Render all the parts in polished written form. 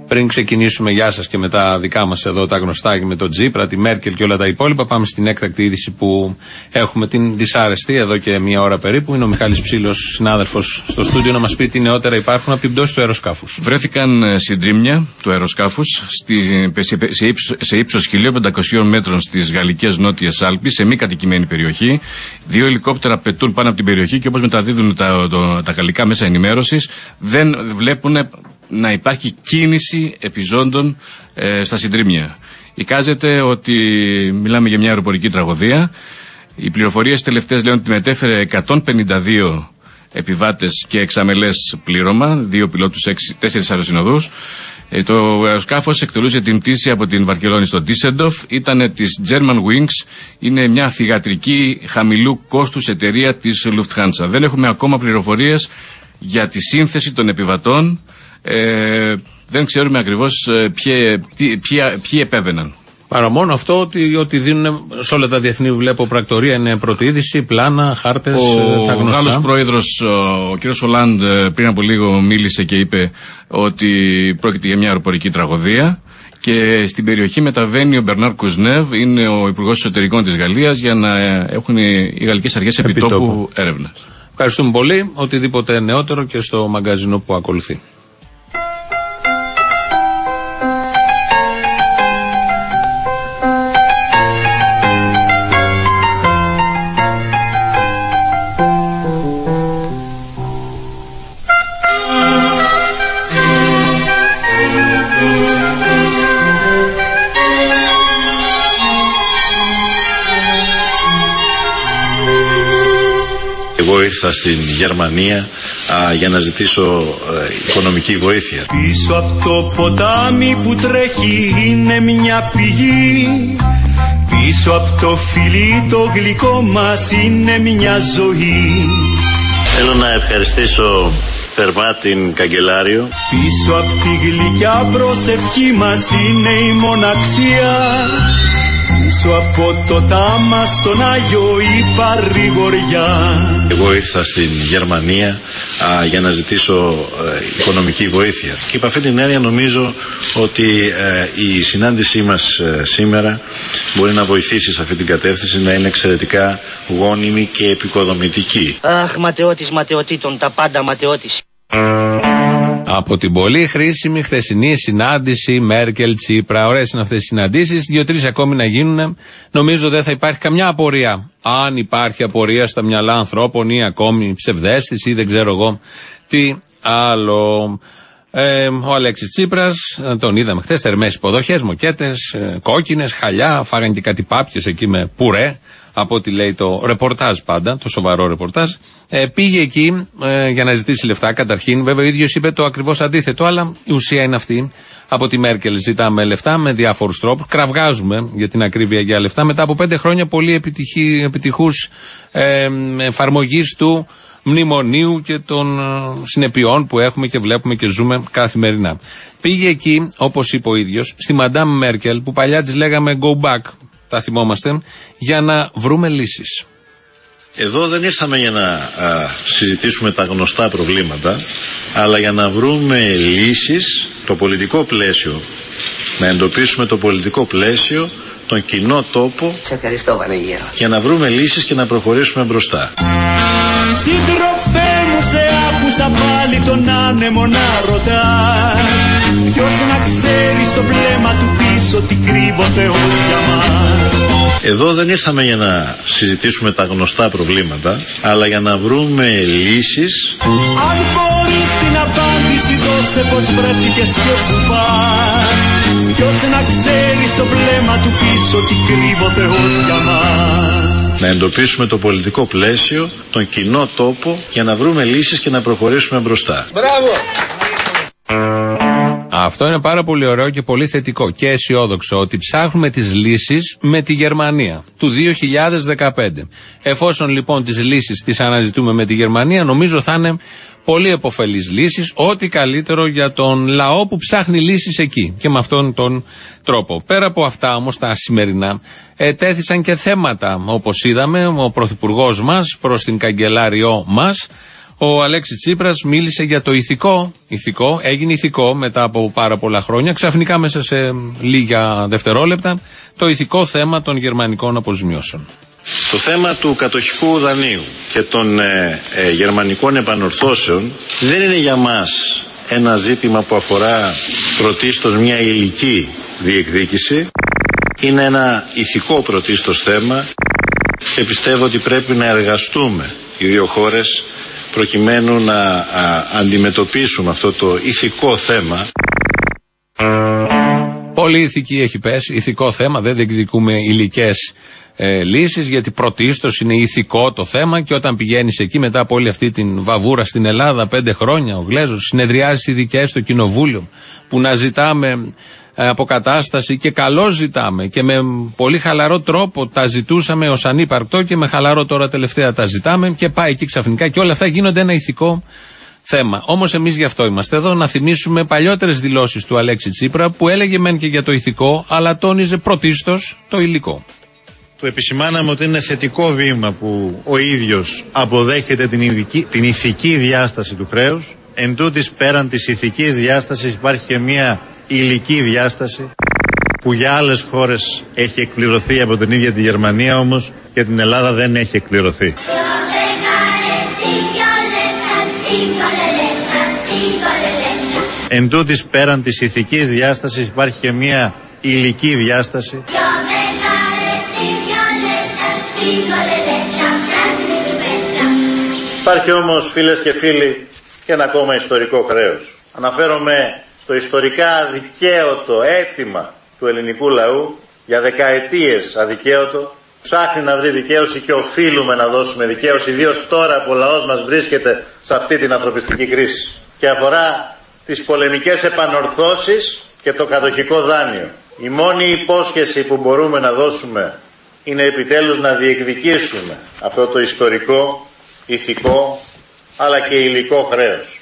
Πριν ξεκινήσουμε, γεια σας και με τα δικά μας εδώ τα γνωστά και με τον Τζίπρα, τη Μέρκελ και όλα τα υπόλοιπα, πάμε στην έκτακτη είδηση που έχουμε την δυσάρεστη εδώ και μία ώρα περίπου. Είναι ο Μιχάλης Ψήλος, συνάδελφος στο στούντιο, να μας πει τι νεότερα υπάρχουν από την πτώση του αεροσκάφους. Βρέθηκαν συντρίμμια του αεροσκάφους σε ύψος 1.500 μέτρων στις γαλλικές νότιες Άλπεις, σε μη κατοικημένη περιοχή. 2 ελικόπτερα πετούν πάνω από την περιοχή και όπως μεταδίδουν τα γαλλικά μέσα ενημέρωσης, δεν βλέπουν να υπάρχει κίνηση επιζώντων στα συντρίμμια. Εικάζεται ότι μιλάμε για μια αεροπορική τραγωδία. Οι πληροφορίες τελευταίες λένε ότι μετέφερε 152 επιβάτες και εξαμελές πλήρωμα, 2 πιλότους, 4 αεροσυνοδούς. Το αεροσκάφος εκτελούσε την πτήση από την Βαρκελόνη στο Ντίσσελντορφ. Ήταν της Germanwings. Είναι μια θυγατρική χαμηλού κόστους εταιρεία της Lufthansa. Δεν έχουμε ακόμα πληροφορίες για τη σύνθεση των επιβατών. Δεν ξέρουμε ακριβώς ποιοι επέβαιναν. Παρά μόνο αυτό ότι δίνουν σε όλα τα διεθνή, βλέπω, πρακτορία, είναι πρώτη είδηση, πλάνα, χάρτες, τα γνωστά. Ο Γάλλος πρόεδρος, ο κ. Ολάντ, πριν από λίγο μίλησε και είπε ότι πρόκειται για μια αεροπορική τραγωδία και στην περιοχή μεταβαίνει ο Μπερνάρ Κουζνεύ, είναι ο Υπουργός Εσωτερικών της Γαλλίας, για να έχουν οι γαλλικές αρχές επιτόπου έρευνα. Ευχαριστούμε πολύ. Οτιδήποτε νεότερο και στο μαγκαζίνο που ακολουθεί. Εγώ ήρθα στην Γερμανία για να ζητήσω οικονομική βοήθεια. Πίσω από το ποτάμι που τρέχει είναι μια πηγή. Πίσω από το φιλί το γλυκό μας είναι μια ζωή. Θέλω να ευχαριστήσω θερμά την Καγκελάριο. Πίσω από τη γλυκιά προσευχή μας είναι η μοναξία. Πίσω από το τάμα στον Άγιο η παρηγοριά. Εγώ ήρθα στην Γερμανία για να ζητήσω οικονομική βοήθεια. Και υπ' αυτή την έννοια νομίζω ότι η συνάντησή μας σήμερα μπορεί να βοηθήσει σε αυτή την κατεύθυνση, να είναι εξαιρετικά γόνιμη και επικοδομητική. Αχ, ματαιώτης ματαιωτήτων, τα πάντα ματαιώτης. Από την πολύ χρήσιμη χθεσινή συνάντηση Μέρκελ-Τσίπρα. Ωραίες είναι αυτές οι συναντήσεις. 2-3 ακόμη να γίνουν. Νομίζω δεν θα υπάρχει καμιά απορία. Αν υπάρχει απορία στα μυαλά ανθρώπων ή ακόμη ψευδαίσθηση ή δεν ξέρω εγώ τι άλλο. Ο Αλέξης Τσίπρας, τον είδαμε χθες, θερμές υποδοχές, μοκέτες, κόκκινες, χαλιά, φάγαν και κάτι πάπιες εκεί με πουρέ, από ό,τι λέει το ρεπορτάζ πάντα, το σοβαρό ρεπορτάζ. Πήγε εκεί για να ζητήσει λεφτά καταρχήν, βέβαια ο ίδιος είπε το ακριβώς αντίθετο, αλλά η ουσία είναι αυτή. Από τη Μέρκελ ζητάμε λεφτά με διάφορους τρόπους, κραυγάζουμε για την ακρίβεια για λεφτά, μετά από 5 χρόνια πολύ επιτυχούς εφαρμογής του μνημονίου και των συνεπειών που έχουμε και βλέπουμε και ζούμε καθημερινά. Πήγε εκεί, όπως είπε ο ίδιος, στη Μαντάμ Μέρκελ, που παλιά της λέγαμε go back, τα θυμόμαστε, για να βρούμε λύσεις. Εδώ δεν ήρθαμε για να συζητήσουμε τα γνωστά προβλήματα, αλλά για να βρούμε λύσεις, το πολιτικό πλαίσιο, να εντοπίσουμε το πολιτικό πλαίσιο, τον κοινό τόπο. Σε ευχαριστώ, Βανίγερο. Για να βρούμε λύσεις και να προχωρήσουμε μπροστά. Σύντροφέ μου, σε άκουσα πάλι τον άνεμο να ρωτάς. Ποιος να ξέρει στο βλέμμα του πίσω τι κρύβω Θεός για μας. Εδώ δεν ήρθαμε για να συζητήσουμε τα γνωστά προβλήματα, αλλά για να βρούμε λύσεις. Αν μπορείς την απάντηση δώσε πως βρέθηκες και που πας. Ποιος να ξέρει στο βλέμμα του πίσω τι κρύβω Θεός για μας. Να εντοπίσουμε το πολιτικό πλαίσιο, τον κοινό τόπο, για να βρούμε λύσεις και να προχωρήσουμε μπροστά. Μπράβο! Αυτό είναι πάρα πολύ ωραίο και πολύ θετικό και αισιόδοξο, ότι ψάχνουμε τις λύσεις με τη Γερμανία του 2015. Εφόσον λοιπόν τις λύσεις τις αναζητούμε με τη Γερμανία, νομίζω θα είναι πολύ επωφελείς λύσεις, ό,τι καλύτερο για τον λαό που ψάχνει λύσεις εκεί και με αυτόν τον τρόπο. Πέρα από αυτά όμως τα σημερινά τέθησαν και θέματα, όπως είδαμε ο πρωθυπουργός μας προς την καγκελάριό μας, Ο Αλέξης Τσίπρας μίλησε για το ηθικό, έγινε ηθικό μετά από πάρα πολλά χρόνια, ξαφνικά μέσα σε λίγα δευτερόλεπτα, το ηθικό θέμα των γερμανικών αποζημιώσεων. Το θέμα του κατοχικού δανείου και των γερμανικών επανορθώσεων δεν είναι για μας ένα ζήτημα που αφορά πρωτίστως μια υλική διεκδίκηση. Είναι ένα ηθικό πρωτίστως θέμα και πιστεύω ότι πρέπει να εργαστούμε οι δύο χώρες προκειμένου να αντιμετωπίσουμε αυτό το ηθικό θέμα. Πολύ ηθική έχει πέσει, ηθικό θέμα, δεν διεκδικούμε υλικές λύσεις, γιατί πρωτίστως είναι ηθικό το θέμα και όταν πηγαίνεις εκεί μετά από όλη αυτή την βαβούρα στην Ελλάδα 5 χρόνια, ο Γλέζος, συνεδριάσεις ειδικές στο Κοινοβούλιο που να ζητάμε αποκατάσταση και καλώς ζητάμε και με πολύ χαλαρό τρόπο τα ζητούσαμε ως ανύπαρκτο και με χαλαρό τώρα τελευταία τα ζητάμε και πάει εκεί ξαφνικά και όλα αυτά γίνονται ένα ηθικό θέμα. Όμως εμείς γι' αυτό είμαστε εδώ, να θυμίσουμε παλιότερες δηλώσεις του Αλέξη Τσίπρα που έλεγε μεν και για το ηθικό αλλά τόνιζε πρωτίστως το υλικό. Του επισημάναμε ότι είναι θετικό βήμα που ο ίδιος αποδέχεται την ηθική διάσταση του χρέους. Εν τούτης, πέραν της ηθικής διάστασης υπάρχει και μια υλική διάσταση που για άλλες χώρες έχει εκπληρωθεί από την ίδια τη Γερμανία, όμως για την Ελλάδα δεν έχει εκπληρωθεί. Εν τούτης, πέραν της ηθικής διάστασης υπάρχει και μια υλική διάσταση. Υπάρχει όμως, φίλες και φίλοι, και ένα ακόμα ιστορικό χρέος. Αναφέρομαι στο ιστορικά αδικαίωτο αίτημα του ελληνικού λαού, για δεκαετίες αδικαίωτο, ψάχνει να βρει δικαίωση και οφείλουμε να δώσουμε δικαίωση, ιδίως τώρα που ο λαός μας βρίσκεται σε αυτή την ανθρωπιστική κρίση. Και αφορά τις πολεμικές επανορθώσεις και το κατοχικό δάνειο. Η μόνη υπόσχεση που μπορούμε να δώσουμε είναι επιτέλους να διεκδικήσουμε αυτό το ιστορικό, ηθικό, αλλά και υλικό χρέος.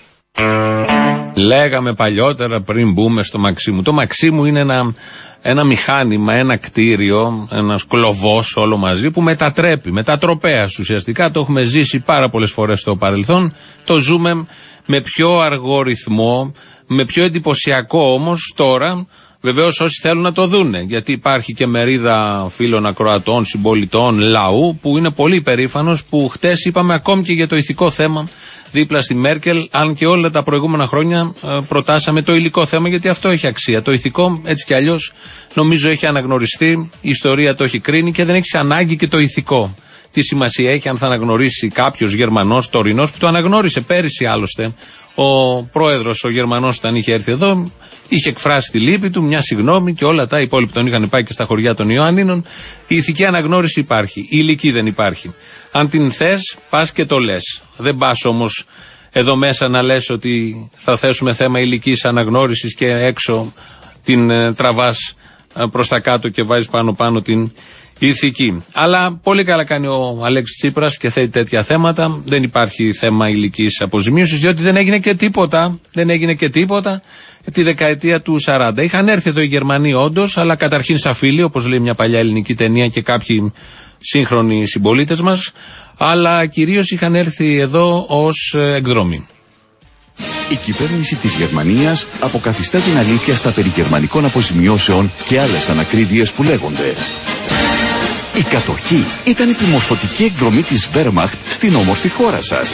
Λέγαμε παλιότερα πριν μπούμε στο Μαξίμου. Το Μαξίμου είναι ένα μηχάνημα, ένα κτίριο, ένας κλωβός όλο μαζί που μετατρέπει, μετατροπέας ουσιαστικά. Το έχουμε ζήσει πάρα πολλές φορές στο παρελθόν. Το ζούμε με πιο αργό ρυθμό, με πιο εντυπωσιακό όμως τώρα. Βεβαίως όσοι θέλουν να το δούνε, γιατί υπάρχει και μερίδα φίλων ακροατών, συμπολιτών, λαού που είναι πολύ περήφανος που χτες είπαμε ακόμη και για το ηθικό θέμα δίπλα στη Μέρκελ, αν και όλα τα προηγούμενα χρόνια προτάσαμε το υλικό θέμα, γιατί αυτό έχει αξία. Το ηθικό έτσι κι αλλιώς νομίζω έχει αναγνωριστεί, η ιστορία το έχει κρίνει και δεν έχει ανάγκη και το ηθικό. Τι σημασία έχει αν θα αναγνωρίσει κάποιος Γερμανός, τωρινός, που το αναγνώρισε πέρυσι άλλωστε. Ο πρόεδρος, ο Γερμανός, όταν είχε έρθει εδώ, είχε εκφράσει τη λύπη του, μια συγγνώμη και όλα τα υπόλοιπα τον είχαν πάει και στα χωριά των Ιωάννινων. Η ηθική αναγνώριση υπάρχει, η υλική δεν υπάρχει. Αν την θες, πας και το λες. Δεν πας όμως εδώ μέσα να λες ότι θα θέσουμε θέμα υλικής αναγνώρισης και έξω την τραβάς προς τα κάτω και βάζεις πάνω την ηθική. Αλλά πολύ καλά κάνει ο Αλέξης Τσίπρας και θέτει τέτοια θέματα. Δεν υπάρχει θέμα υλικής αποζημίωσης, διότι δεν έγινε και τίποτα. Δεν έγινε και τίποτα τη δεκαετία του 40. Είχαν έρθει εδώ οι Γερμανοί όντως, αλλά καταρχήν σαν φίλοι, όπως λέει μια παλιά ελληνική ταινία και κάποιοι σύγχρονοι συμπολίτες μας, αλλά κυρίως είχαν έρθει εδώ ως εκδρομή. Η κυβέρνηση της Γερμανίας αποκαθιστά την αλήθεια στα περί γερμανικών αποζημιώσεων και άλλες ανακρίβειες που λέγονται. Η κατοχή ήταν η επιμορφωτική εκδρομή της Wehrmacht στην όμορφη χώρα σας.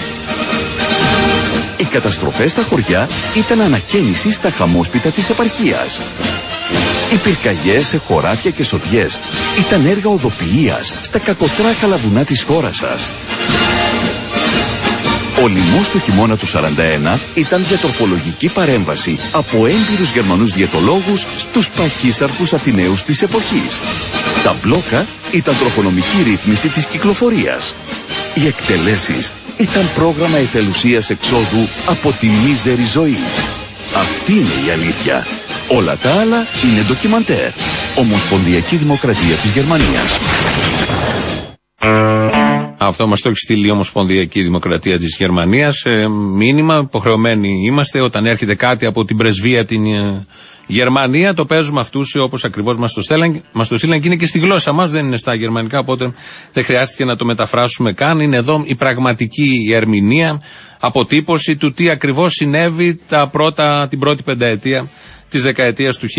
Οι καταστροφές στα χωριά ήταν ανακαίνιση στα χαμόσπιτα της επαρχίας. Οι πυρκαγιές σε χωράφια και σοδιές ήταν έργα οδοποιίας στα κακοτράχαλα βουνά της χώρας σας. Ο λοιμός του χειμώνα του 41 ήταν διατροφολογική παρέμβαση από έμπειρους Γερμανούς διαιτολόγους στους παχύσαρκους Αθηναίους της εποχής. Τα μπλόκα ήταν τροφονομική ρύθμιση της κυκλοφορίας. Οι εκτελέσεις ήταν πρόγραμμα εθελουσίας εξόδου από τη μίζερη ζωή. Αυτή είναι η αλήθεια. Όλα τα άλλα είναι ντοκιμαντέρ. Ομοσπονδιακή Δημοκρατία της Γερμανίας. Αυτό μας το έχει στείλει η Ομοσπονδιακή Δημοκρατία της Γερμανίας. Μήνυμα, υποχρεωμένοι είμαστε όταν έρχεται κάτι από την πρεσβεία την Γερμανία. Το παίζουμε αυτούς όπως ακριβώς μας το στείλαν και είναι και στη γλώσσα μας, δεν είναι στα γερμανικά, οπότε δεν χρειάστηκε να το μεταφράσουμε καν. Είναι εδώ η πραγματική ερμηνεία αποτύπωση του τι ακριβώς συνέβη την πρώτη πενταετία της δεκαετίας του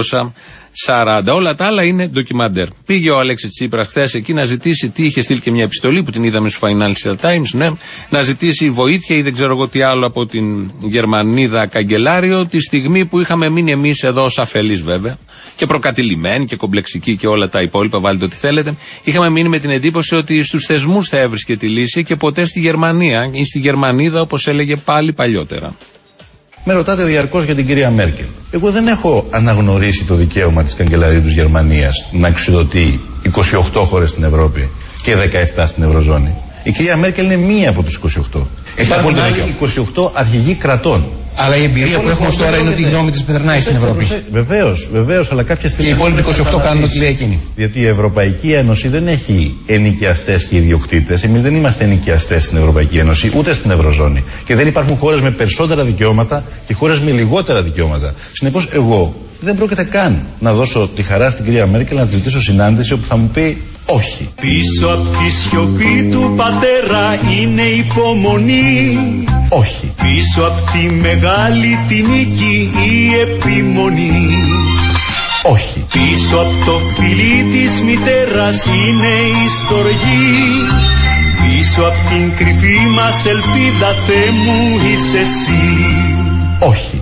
1940. Όλα τα άλλα είναι ντοκιμαντέρ. Πήγε ο Αλέξης Τσίπρας χθες εκεί να ζητήσει τι είχε στείλει και μια επιστολή που την είδαμε στο Financial Times, ναι, να ζητήσει βοήθεια ή δεν ξέρω εγώ τι άλλο από την Γερμανίδα καγκελάριο, τη στιγμή που είχαμε μείνει εμείς εδώ ως αφελείς βέβαια και προκατηλημένοι και κομπλεξικοί και όλα τα υπόλοιπα, βάλτε ό,τι θέλετε. Είχαμε μείνει με την εντύπωση ότι στους θεσμούς θα έβρισκε τη λύση και ποτέ στη Γερμανία ή στη Γερμανίδα, όπως έλεγε πάλι παλιότερα. Με ρωτάτε διαρκώς για την κυρία Μέρκελ. Εγώ δεν έχω αναγνωρίσει το δικαίωμα της καγκελαρίου της Γερμανίας να εξουδοτεί 28 χώρες στην Ευρώπη και 17 στην Ευρωζώνη. Η κυρία Μέρκελ είναι μία από τους 28. Υπάρχουν άλλοι 28 αρχηγοί κρατών. Αλλά η εμπειρία που έχουμε τώρα είναι ότι η γνώμη της περνάει στην Ευρώπη. Βεβαίως, αλλά κάποια στιγμή. Και οι υπόλοιποι 28 κάνουν ό,τι λέει εκείνη. Γιατί η Ευρωπαϊκή Ένωση δεν έχει ενοικιαστές και ιδιοκτήτες. Εμείς δεν είμαστε ενοικιαστές στην Ευρωπαϊκή Ένωση, ούτε στην Ευρωζώνη. Και δεν υπάρχουν χώρες με περισσότερα δικαιώματα και χώρες με λιγότερα δικαιώματα. Συνεπώς, εγώ δεν πρόκειται καν να δώσω τη χαρά στην κυρία Μέρκελ να τη ζητήσω συνάντηση όπου θα μου πει όχι. Πίσω από τη σιωπή του πατέρα είναι υπομονή. Όχι. Πίσω από τη μεγάλη τη νίκη η επιμονή. Όχι. Πίσω από το φιλί της μητέρας είναι η στοργή. Πίσω από την κρυφή μας ελπίδα, Θεέ μου, είσαι εσύ. Όχι.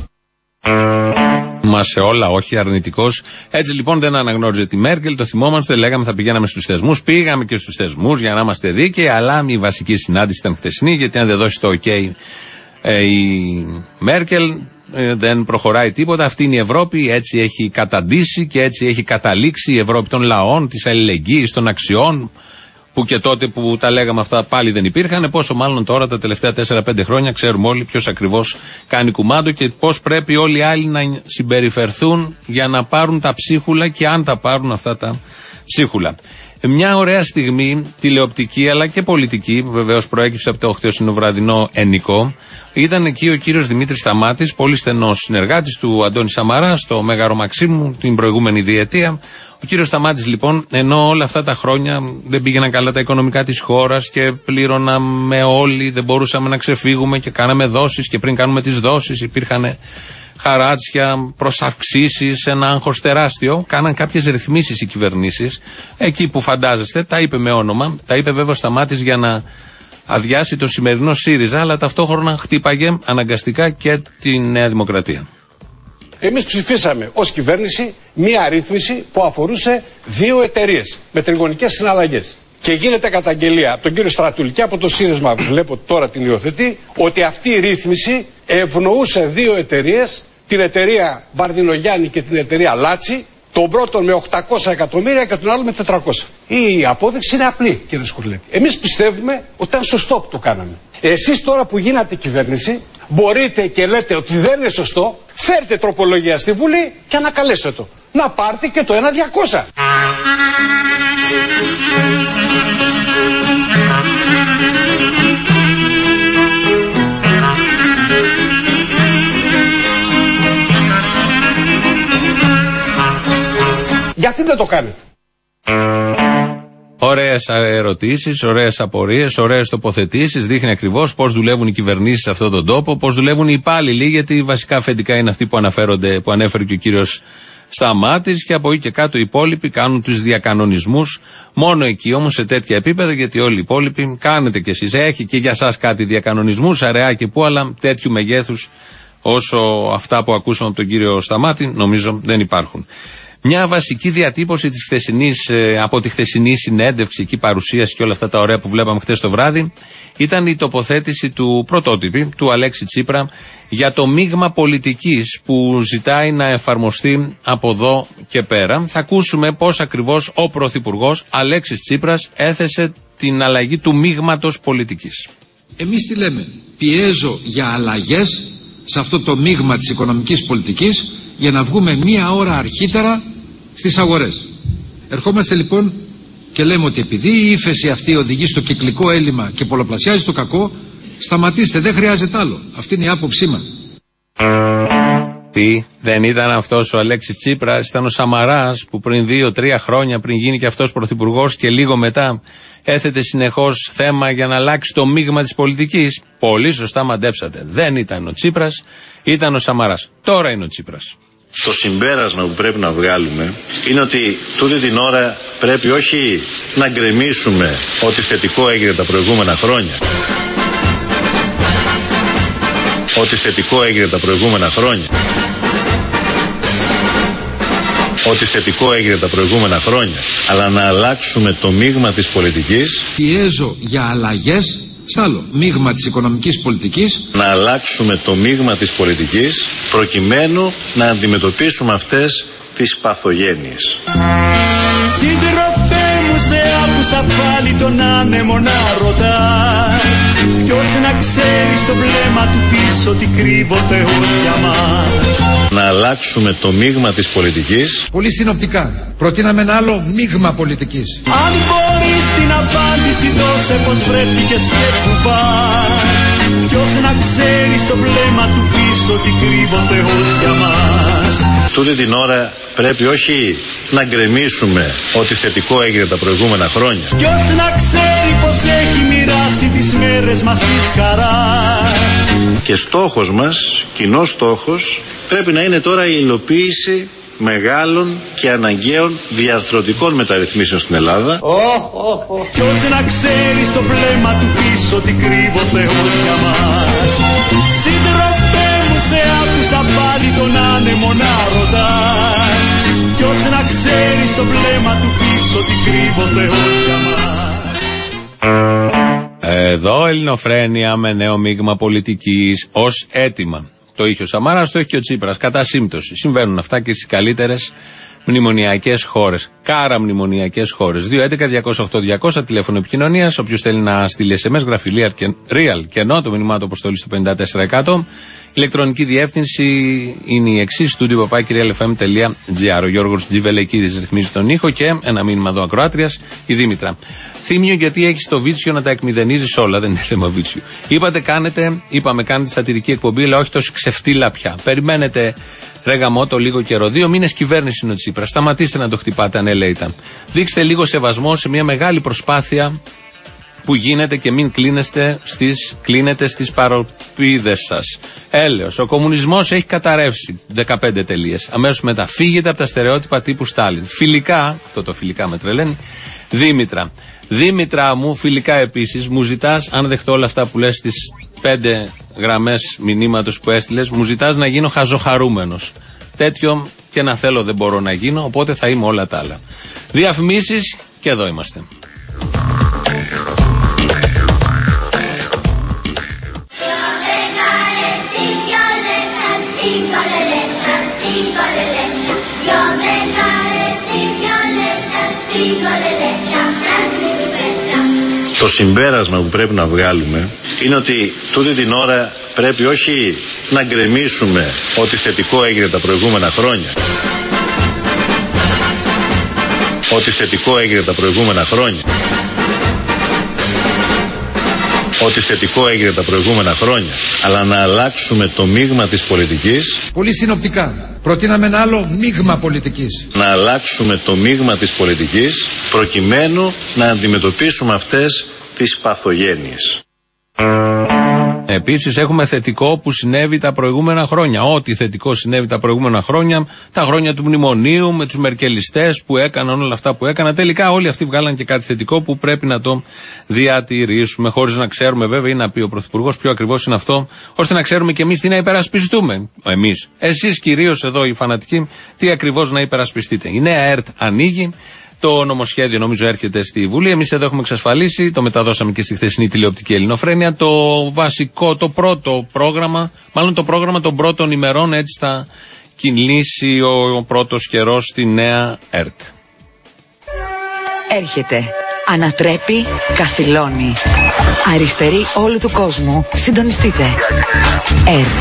Μα σε όλα, όχι, αρνητικός. Έτσι λοιπόν δεν αναγνώριζε τη Μέρκελ, το θυμόμαστε, λέγαμε θα πηγαίναμε στους θεσμούς. Πήγαμε και στους θεσμούς για να είμαστε δίκαιοι, αλλά η βασική συνάντηση ήταν χθεσινή, γιατί αν δεν δώσει το OK η Μέρκελ, δεν προχωράει τίποτα. Αυτή είναι η Ευρώπη, έτσι έχει καταντήσει και έτσι έχει καταλήξει η Ευρώπη των λαών, της αλληλεγγύης, των αξιών, που και τότε που τα λέγαμε αυτά πάλι δεν υπήρχαν, πόσο μάλλον τώρα τα τελευταία 4-5 χρόνια ξέρουμε όλοι ποιος ακριβώς κάνει κουμάντο και πώς πρέπει όλοι οι άλλοι να συμπεριφερθούν για να πάρουν τα ψίχουλα και αν τα πάρουν αυτά τα ψίχουλα. Μια ωραία στιγμή, τηλεοπτική αλλά και πολιτική, βεβαίως προέκυψε από το χθεσινοβραδινό ενικό. Ήταν εκεί ο κύριος Δημήτρης Σταμάτης, πολύ στενός συνεργάτης του Αντώνη Σαμαρά στο Μέγαρο Μαξίμου την προηγούμενη διετία. Ο κύριος Σταμάτης λοιπόν, ενώ όλα αυτά τα χρόνια δεν πήγαιναν καλά τα οικονομικά της χώρας και πλήρωναμε όλοι, δεν μπορούσαμε να ξεφύγουμε και κάναμε δόσεις και πριν κάνουμε τις δόσεις υπήρχαν χαράτσια, προσαυξήσεις, ένα άγχος τεράστιο. Κάναν κάποιες ρυθμίσεις οι κυβερνήσεις. Εκεί που φαντάζεστε, τα είπε με όνομα. Τα είπε βέβαια ο Σταμάτης για να αδειάσει το σημερινό ΣΥΡΙΖΑ, αλλά ταυτόχρονα χτύπαγε αναγκαστικά και τη Νέα Δημοκρατία. Εμείς ψηφίσαμε ως κυβέρνηση μία ρύθμιση που αφορούσε 2 εταιρείες με τριγωνικές συναλλαγές. Και γίνεται καταγγελία από τον κύριο Στρατούλη και από το ΣΥΡΙΖΑ, βλέπω τώρα την υιοθετεί, ότι αυτή η ρύθμιση ευνοούσε 2 εταιρείες, την εταιρεία Βαρδινογιάννη και την εταιρεία Λάτσι, τον πρώτον με 800 εκατομμύρια και τον άλλο με 400. Η απόδειξη είναι απλή, κύριε Σκουρλέτη. Εμείς πιστεύουμε ότι ήταν σωστό που το κάναμε. Εσείς τώρα που γίνατε κυβέρνηση, μπορείτε και λέτε ότι δεν είναι σωστό, φέρτε τροπολογία στη Βουλή και ανακαλέστε το. Να πάρτε και το 1.200. Γιατί δεν το κάνετε? Ωραίες ερωτήσεις, ωραίες απορίες, ωραίες τοποθετήσεις. Δείχνει ακριβώς πώς δουλεύουν οι κυβερνήσεις σε αυτόν τον τόπο, πώς δουλεύουν οι υπάλληλοι, γιατί βασικά αφεντικά είναι αυτοί που ανέφερε και ο κύριος Σταμάτης και από εκεί και κάτω οι υπόλοιποι κάνουν τους διακανονισμούς. Μόνο εκεί όμως σε τέτοια επίπεδα, γιατί όλοι οι υπόλοιποι κάνετε κι εσείς. Έχει και για σας κάτι διακανονισμούς, αραιά και πού, αλλά τέτοιου μεγέθους όσο αυτά που ακούσαμε από τον κύριο Σταμάτη νομίζω δεν υπάρχουν. Μια βασική διατύπωση της από τη χθεσινή συνέντευξη, εκεί παρουσίαση και όλα αυτά τα ωραία που βλέπαμε χθες το βράδυ, ήταν η τοποθέτηση του πρωτότυπη, του Αλέξη Τσίπρα, για το μείγμα πολιτικής που ζητάει να εφαρμοστεί από εδώ και πέρα. Θα ακούσουμε πώς ακριβώς ο Πρωθυπουργός Αλέξης Τσίπρας έθεσε την αλλαγή του μείγματος πολιτικής. Εμείς τι λέμε? Πιέζω για αλλαγές σε αυτό το μείγμα της οικονομικής πολιτικής για να βγούμε 1 ώρα αρχίτερα στις αγορές. Ερχόμαστε λοιπόν και λέμε ότι επειδή η ύφεση αυτή οδηγεί στο κυκλικό έλλειμμα και πολλαπλασιάζει το κακό, σταματήστε, δεν χρειάζεται άλλο. Αυτή είναι η άποψή μας. Τι, δεν ήταν αυτός ο Αλέξης Τσίπρας, ήταν ο Σαμαράς που πριν 2-3 χρόνια, πριν γίνει και αυτός πρωθυπουργός και λίγο μετά έθετε συνεχώς θέμα για να αλλάξει το μείγμα της πολιτικής. Πολύ σωστά μαντέψατε. Δεν ήταν ο Τσίπρας, ήταν ο Σαμαράς. Τώρα είναι ο Τσίπρας. Το συμπέρασμα που πρέπει να βγάλουμε είναι ότι τούτη την ώρα πρέπει όχι να γκρεμίσουμε ότι θετικό έγινε τα προηγούμενα χρόνια. Ότι θετικό έγινε τα προηγούμενα χρόνια. Ότι θετικό έγινε τα προηγούμενα χρόνια. Αλλά να αλλάξουμε το μείγμα της πολιτικής. Πιέζω για αλλαγές σ' άλλο μείγμα της οικονομικής πολιτικής. Να αλλάξουμε το μείγμα της πολιτικής προκειμένου να αντιμετωπίσουμε αυτές τις παθογένειες. Σύντροφέ μου, σε άκουσα πάλι τον άνεμο να ρωτάς. Ποιος να ξέρει στο βλέμμα του πίσω τι κρύβω Θεός για μας. Να αλλάξουμε το μείγμα της πολιτικής. Πολύ συνοπτικά. Προτείναμε ένα άλλο μείγμα πολιτικής. Αν μπορείς την απάντηση δώσε πως βρέθηκες και που πας. Ποιος να ξέρει στο βλέμμα του πίσω τι κρύβω Θεός για μας. Τούτη την ώρα πρέπει όχι να γκρεμίσουμε ότι θετικό έγινε τα προηγούμενα χρόνια. Ποιος να ξέρει πως έχει μοιράσει τις μέρες μας της χαράς. Και στόχος μας, κοινός στόχος, πρέπει να είναι τώρα η υλοποίηση μεγάλων και αναγκαίων διαρθρωτικών μεταρρυθμίσεων στην Ελλάδα. Ποιος να ξέρει στο βλέμμα του πίσω τι κρύβω Θεός για μας. Σύντροφέ μου, σε άκουσα πάλι τον άνεμο να ρωτάς. Ποιος να ξέρει στο βλέμμα του πίσω τι κρύβω Θεός για μας. Εδώ Ελληνοφρένεια με νέο μείγμα πολιτικής ως αίτημα. Το είχε ο Σαμάρας, το είχε και ο Τσίπρας. Κατά σύμπτωση. Συμβαίνουν αυτά και στις καλύτερες μνημονιακές χώρες. Κάρα μνημονιακές χώρες. 211-208-200 τηλέφωνο επικοινωνίας. Όποιος θέλει να στείλει SMS, γράφει real κενό, το μηνυμά του αποστολή στο 54%. Ηλεκτρονική διεύθυνση είναι η εξής: studio@realfm.gr. Ο Γιώργος Τζιβελεκίδης ρυθμίζει τον ήχο και ένα μήνυμα εδώ ακροάτριας, η Δήμητρα. Θύμιο, γιατί έχεις το βίτσιο να τα εκμηδενίζεις όλα, δεν είναι θέμα βίτσιου. Είπαμε κάνετε σατυρική εκπομπή, αλλά όχι τόσο ξεφτύλα πια. Περιμένετε, ρε γαμώτο, λίγο καιρό. 2 μήνες κυβέρνηση είναι ο Τσίπρας. Σταματήστε να το χτυπάτε ανελαίητα. Δείξτε λίγο σεβασμό σε μια μεγάλη προσπάθεια που γίνεται και μην κλείνετε στις παροπίδες σας. Έλεος, ο κομμουνισμός έχει καταρρεύσει. 15 τελείες. Αμέσως μετά φύγετε από τα στερεότυπα τύπου Στάλιν. Φιλικά, αυτό το φιλικά με τρελαίνει, Δήμητρα μου, φιλικά επίσης, μου ζητάς, αν δεχτώ όλα αυτά που λες στις 5 γραμμές μηνύματος που έστειλες, μου ζητάς να γίνω χαζοχαρούμενος. Τέτοιο και να θέλω δεν μπορώ να γίνω, οπότε θα είμαι όλα τα άλλα. Διαφημίσεις και εδώ είμαστε. Το συμπέρασμα που πρέπει να βγάλουμε είναι ότι τούτη την ώρα πρέπει όχι να γκρεμίσουμε ότι θετικό έγινε τα προηγούμενα χρόνια. Ότι θετικό έγινε τα προηγούμενα χρόνια. Ότι θετικό έγινε τα προηγούμενα χρόνια. Αλλά να αλλάξουμε το μείγμα της πολιτικής. Πολύ συνοπτικά. Προτείναμε ένα άλλο μείγμα πολιτικής. Να αλλάξουμε το μείγμα της πολιτικής προκειμένου να αντιμετωπίσουμε αυτές τις παθογένειες. Επίσης έχουμε θετικό που συνέβη τα προηγούμενα χρόνια. Ό,τι θετικό συνέβη τα προηγούμενα χρόνια, τα χρόνια του μνημονίου με τους μερκελιστές που έκαναν όλα αυτά που έκαναν. Τελικά όλοι αυτοί βγάλαν και κάτι θετικό που πρέπει να το διατηρήσουμε, χωρίς να ξέρουμε βέβαια, ή να πει ο Πρωθυπουργός ποιο ακριβώς είναι αυτό, ώστε να ξέρουμε και εμείς τι να υπερασπιστούμε. Εμείς. Εσείς κυρίως εδώ οι φανατικοί, τι ακριβώς να υπερασπιστείτε. Η νέα ΕΡΤ ανοίγει. Το νομοσχέδιο νομίζω έρχεται στη Βουλή. Εμείς εδώ έχουμε εξασφαλίσει, το μεταδώσαμε και στη χθεσινή τηλεοπτική Ελληνοφρένεια, το βασικό, το πρώτο πρόγραμμα, μάλλον το πρόγραμμα των πρώτων ημερών, έτσι θα κινήσει ο πρώτος καιρός στη νέα ΕΡΤ. Έρχεται, ανατρέπει, καθυλώνει. Αριστερή όλου του κόσμου. Συντονιστείτε. ΕΡΤ.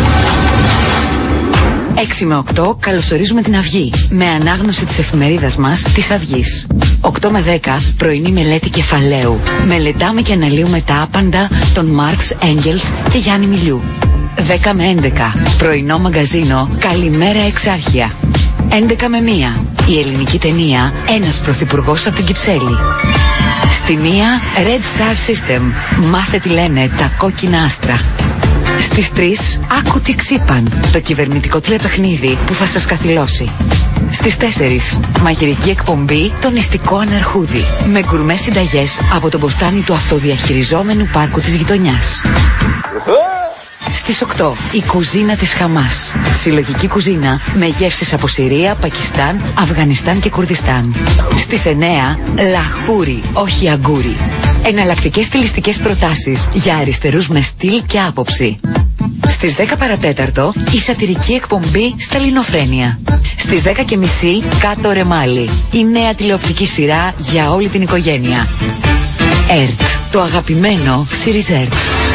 6 με 8 καλωσορίζουμε την Αυγή με ανάγνωση της εφημερίδας μας της Αυγής. 8 με 10 πρωινή μελέτη κεφαλαίου. Μελετάμε και αναλύουμε τα άπαντα των Μάρξ, Έγγελς και Γιάννη Μιλιού. 10 με 11. Πρωινό μαγκαζίνο Καλημέρα Εξάρχεια. 11 με 1. Η ελληνική ταινία Ένας πρωθυπουργός από την Κυψέλη. Στη 1 Red Star System. Μάθε τι λένε τα κόκκινα άστρα. Στις 3 Άκου τι ξύπαν. Το κυβερνητικό τηλεπαιχνίδι που θα σας καθυλώσει. Στις 4 μαγειρική εκπομπή Το νηστικό αναρχούδι. Με γκουρμές συνταγές από το μποστάνι του αυτοδιαχειριζόμενου πάρκου της γειτονιάς. Στις 8 η κουζίνα της Χαμάς. Συλλογική κουζίνα με γεύσεις από Συρία, Πακιστάν, Αφγανιστάν και Κουρδιστάν. Στις 9 λαχούρι, όχι αγκούρι. Εναλλακτικές στιλιστικές προτάσεις για αριστερούς με στυλ και άποψη. Στις 10 παρατέταρτο η σατυρική εκπομπή Σταλινοφρένεια. Στις 10:30 Κάτω Ρεμάλι. Η νέα τηλεοπτική σειρά για όλη την οικογένεια. ΕΡΤ, το αγαπημένο ΣΥΡΙΖΕΡΤ.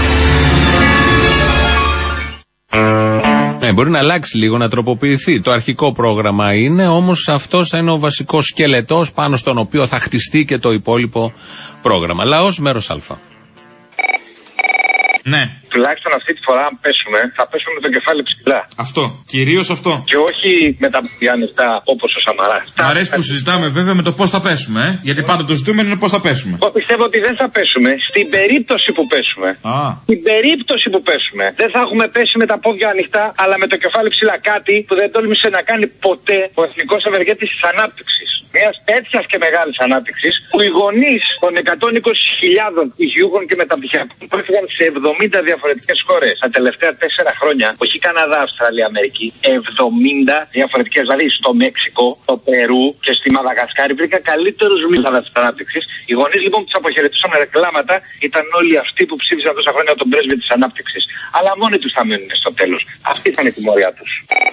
Μπορεί να αλλάξει λίγο, να τροποποιηθεί. Το αρχικό πρόγραμμα είναι, όμως αυτός θα είναι ο βασικός σκελετός πάνω στον οποίο θα χτιστεί και το υπόλοιπο πρόγραμμα. Λαός, μέρος Α. Ναι. Τουλάχιστον αυτή τη φορά, αν πέσουμε, θα πέσουμε με το κεφάλι ψηλά. Αυτό. Κυρίως αυτό. Και όχι με τα πόδια ανοιχτά όπως ο Σαμαράς. Μ' αρέσει που συζητάμε βέβαια με το πώς θα πέσουμε, γιατί πάντα το ζητούμενο είναι πώς θα πέσουμε. Εγώ πιστεύω ότι δεν θα πέσουμε στην περίπτωση που πέσουμε. Στην περίπτωση που πέσουμε. Δεν θα έχουμε πέσει με τα πόδια ανοιχτά, αλλά με το κεφάλι ψηλά. Κάτι που δεν τόλμησε να κάνει ποτέ ο Εθνικός Ευεργέτης της Ανάπτυξης. Μια τέτοια και μεγάλη ανάπτυξη που οι γονείς των 120.000 πτυχιούχων και μεταπτυχιακών που έφυγαν σε 70 διαφορετικές χώρες τα τελευταία 4 χρόνια, όχι Καναδά, Αυστραλία, Αμερική, 70 διαφορετικές, δηλαδή στο Μέξικο, στο Περού και στη Μαδαγασκάρη βρήκα καλύτερους μίλαδα της ανάπτυξης. Οι γονείς λοιπόν που τους αποχαιρετούσαν με ρεκλάματα ήταν όλοι αυτοί που ψήφισαν τόσα χρόνια τον πρέσβη της ανάπτυξης. Αλλά μόνοι τους θα μείνουν στο τέλος. Αυτή ήταν η τιμωρία τους.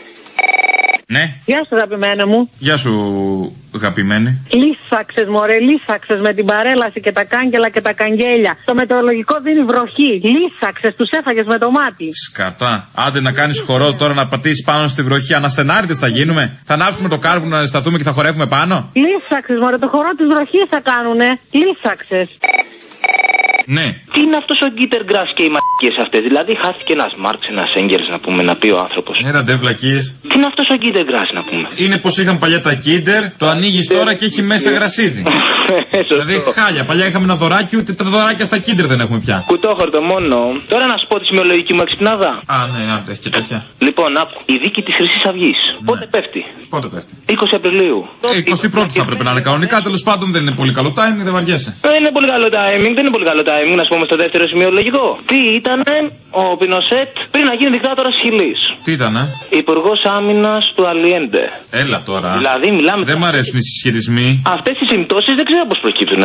Ναι. Γεια σου, αγαπημένα μου. Γεια σου, αγαπημένη. Λύσαξες, μωρέ, λύσαξες με την παρέλαση και τα κάγκελα και τα καγγέλια. Το μετεωρολογικό δίνει βροχή. Λύσαξες, τους έφαγες με το μάτι. Σκατά. Άντε να κάνεις χορό τώρα να πατήσεις πάνω στη βροχή. Αναστενάριδες θα γίνουμε. Θα ανάψουμε το κάρβουνο να σταθούμε και θα χορεύουμε πάνω. Λύσαξες, μωρέ, το χορό της βροχής θα κάνουνε. Λύσαξες. Ναι. Τι είναι αυτός ο Γκίτερ Γκρας και οι μαλακίες αυτές? Δηλαδή χάθηκε ένας Μάρξ, ένας Έγγελς να πούμε, να πει ο άνθρωπος. Ραντέ βλακίες. Τι είναι αυτός ο Γκίτερ Γκρας να πούμε? Είναι πως είχαν παλιά τα Kinder, το ανοίγεις τώρα και έχει μέσα γρασίδι. Δηλαδή χάλια. Παλιά είχαμε ένα δωράκι, ούτε τα δωράκια στα Kinder δεν έχουμε πια. Κουτόχορτο μόνο. Τώρα να σου πω τη σημειολογική μου εξυπνάδα. Α, ναι, έχει και τέτοια. Λοιπόν, άκου. Η δίκη της Χρυσής Αυγής. Πότε πέφτει? Πότε πέφτει? 20 Απριλίου. 21η θα πρέπει να είναι κανονικά. Τέλος πάντων δεν είναι πολύ καλό timing, δεν βαριέσαι. Δεν είναι πολύ καλό timing, δεν είναι πολύ καλό timing. Να σου πούμε στο δεύτερο σημειολογικό. Τι ήταν ο Πινοσέτ πριν να γίνει δικτάτορας Χιλής? Τι ήτανε? Υπουργός Άμυνας του Αλιέντε. Έλα τώρα. Δηλαδή μιλάμε. Δεν μ' αρέσουν οι συσχετισμοί. Αυτές οι συμπτώσεις δεν ξέρω πώς προκύπτουν,